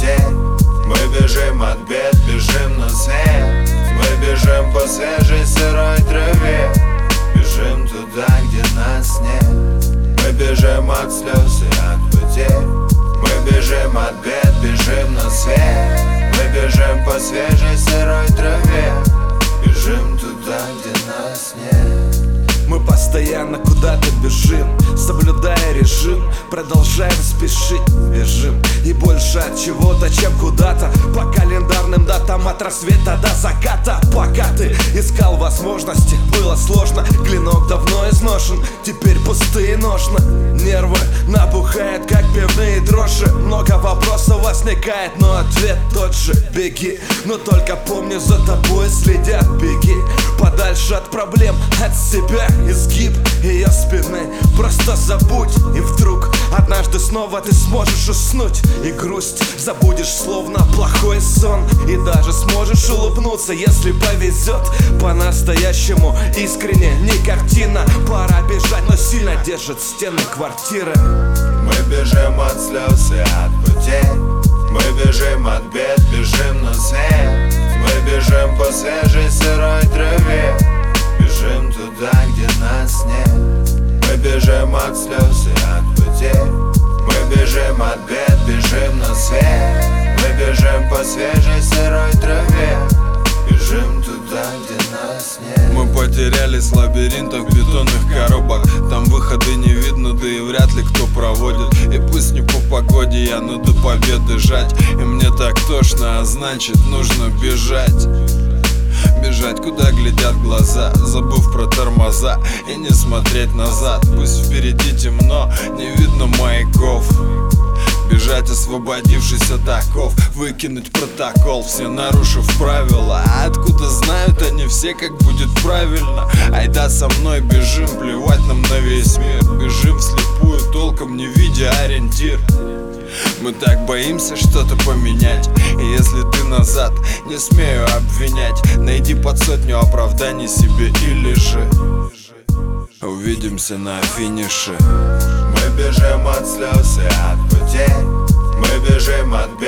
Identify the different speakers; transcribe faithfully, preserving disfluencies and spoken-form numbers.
Speaker 1: потерь. Мы бежим от бед, бежим на свет. Мы бежим по свежей сырой траве. Бежим туда, где нас нет. Мы бежим от слез и от потерь. Мы бежим от бед, бежим на свет. Мы бежим по свежей сырой траве. Бежим туда, где нас нет.
Speaker 2: Мы постоянно куда-то бежим, соблюдая режим, продолжаем спешить, бежим. И больше от чего-то, чем куда-то. По календарным датам от рассвета до заката. Пока ты искал возможности, было сложно. Клинок давно изношен, теперь пустые ножны. Нервы набухают, как пивные дрожжи. Много вопросов возникает, но ответ тот же: беги. Но только помни, за тобой следят, беги. Подальше от проблем, от себя. Изгиб ее спины просто забудь. И вдруг однажды снова ты сможешь уснуть. И грусть забудешь, словно плохой сон. И даже сможешь улыбнуться, если повезет. По-настоящему искренне, не картина. Пора бежать, но сильно держит стены квартиры.
Speaker 1: Мы бежим от слез и от потерь. Мы бежим от бед, бежим на свет. Мы бежим по свежей сырой траве. Бежим туда, где нас нет. Мы бежим от слез и от потерь. Мы бежим от бед, бежим на свет. Мы бежим по свежей сырой траве. Бежим туда, где нас нет.
Speaker 3: Мы потерялись в лабиринтах бетонных коробок. Там выходы не видно, да и вряд ли кто проводит. И пусть не по погоде, я ну до победы жать. И мне так тошно, а значит нужно бежать. Бежать, куда глядят глаза, забыв про тормоза и не смотреть назад. Пусть впереди темно, не видно маяков. Бежать, освободившись от оков, выкинуть протокол, все нарушив правила. А откуда знают они все, как будет правильно? Айда со мной бежим, плевать нам на весь мир. Бежим вслепую, толком не видя ориентир. Мы так боимся что-то поменять. И если ты назад, не смею обвинять. Найди под сотню оправданий себе или же увидимся на финише.
Speaker 1: Мы бежим от слез и от потерь. Мы бежим от